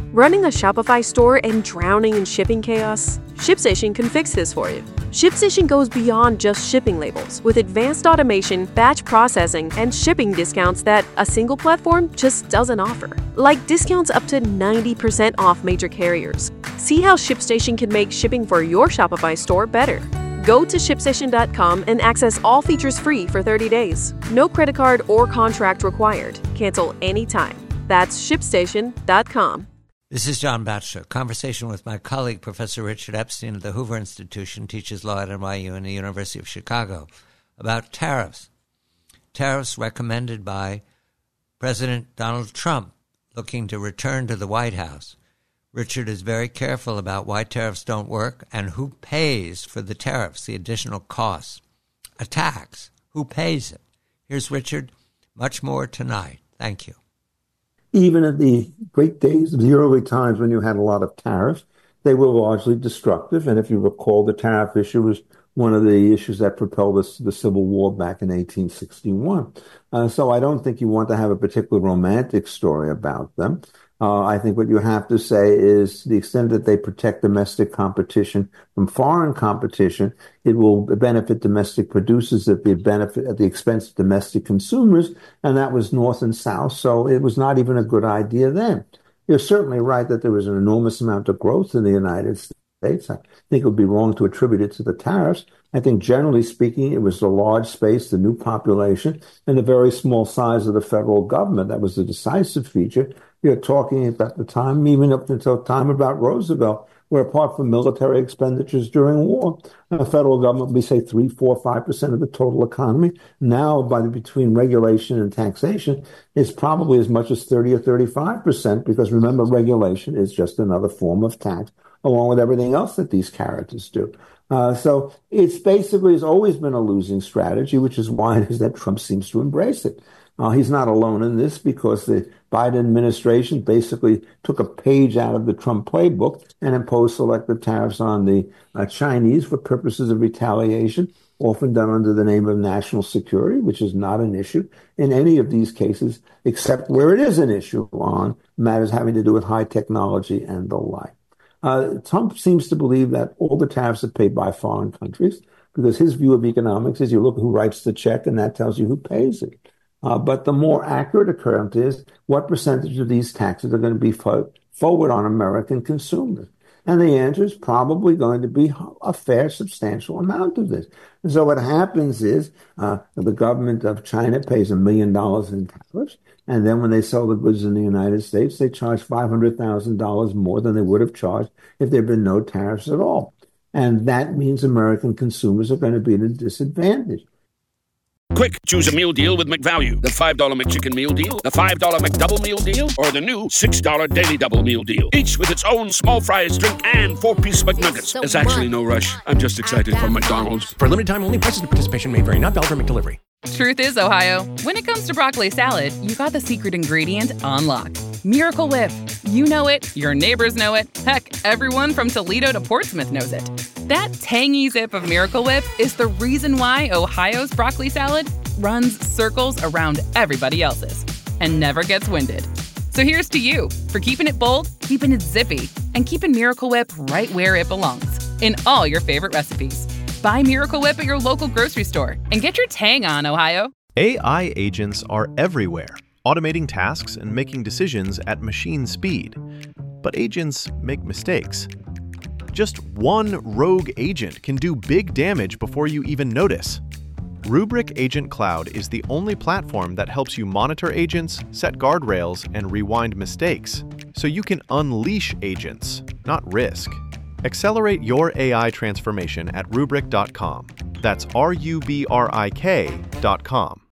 Running a Shopify store and drowning in shipping chaos? ShipStation can fix this for you. ShipStation goes beyond just shipping labels with advanced automation, batch processing, and shipping discounts that a single platform just doesn't offer. Like discounts up to 90% off major carriers. See how ShipStation can make shipping for your Shopify store better. Go to ShipStation.com and access all features free for 30 days. No credit card or contract required. Cancel anytime. That's ShipStation.com. This is John Batchelor. Conversation with my colleague, Professor Richard Epstein of the Hoover Institution, teaches law at NYU and the University of Chicago, about tariffs. Tariffs recommended by President Donald Trump, looking to return to the White House. Richard is very careful about why tariffs don't work and who pays for the tariffs, the additional costs. A tax. Who pays it? Here's Richard. Much more tonight. Thank you. Even in the great days of the early times when you had a lot of tariffs, they were largely destructive. And if you recall, the tariff issue was one of the issues that propelled us to the Civil War back in 1861. So I don't think you want to have a particularly romantic story about them. I think what you have to say is to the extent that they protect domestic competition from foreign competition, it will benefit domestic producers at the expense of domestic consumers, and that was North and South, so it was not even a good idea then. You're certainly right that there was an enormous amount of growth in the United States. I think it would be wrong to attribute it to the tariffs. I think generally speaking, it was the large space, the new population, and the very small size of the federal government. That was the decisive feature. You're talking about the time, even up until time about Roosevelt, where apart from military expenditures during war, the federal government would be, say, 3, 4, 5% of the total economy. Now, between regulation and taxation, it's probably as much as 30 or 35%, because remember, regulation is just another form of tax, along with everything else that these characters do. So it's basically has always been a losing strategy, which is why it is that Trump seems to embrace it. He's not alone in this, because the Biden administration basically took a page out of the Trump playbook and imposed selective tariffs on the Chinese for purposes of retaliation, often done under the name of national security, which is not an issue in any of these cases, except where it is an issue on matters having to do with high technology and the like. Trump seems to believe that all the tariffs are paid by foreign countries, because his view of economics is you look who writes the check and that tells you who pays it. But the more accurate account is what percentage of these taxes are going to be forward on American consumers. And the answer is probably going to be a fair, substantial amount of this. And so what happens is the government of China pays $1 million in tariffs. And then when they sell the goods in the United States, they charge $500,000 more than they would have charged if there had been no tariffs at all. And that means American consumers are going to be at a disadvantage. Quick, choose a meal deal with McValue. The $5 McChicken meal deal, the $5 McDouble meal deal, or the new $6 Daily Double meal deal. Each with its own small fries, drink, and 4-piece McNuggets. There's actually no rush. I'm just excited for McDonald's. For limited time only, prices and participation may vary. Not valid for McDelivery. Truth is, Ohio, when it comes to broccoli salad, you got the secret ingredient on lock. Miracle Whip. You know it, your neighbors know it, heck, everyone from Toledo to Portsmouth knows it. That tangy zip of Miracle Whip is the reason why Ohio's broccoli salad runs circles around everybody else's and never gets winded. So here's to you for keeping it bold, keeping it zippy, and keeping Miracle Whip right where it belongs, in all your favorite recipes. Buy Miracle Whip at your local grocery store and get your tang on, Ohio. AI agents are everywhere, automating tasks and making decisions at machine speed. But agents make mistakes. Just one rogue agent can do big damage before you even notice. Rubrik Agent Cloud is the only platform that helps you monitor agents, set guardrails, and rewind mistakes, so you can unleash agents, not risk. Accelerate your AI transformation at Rubrik.com. That's RUBRIK.com.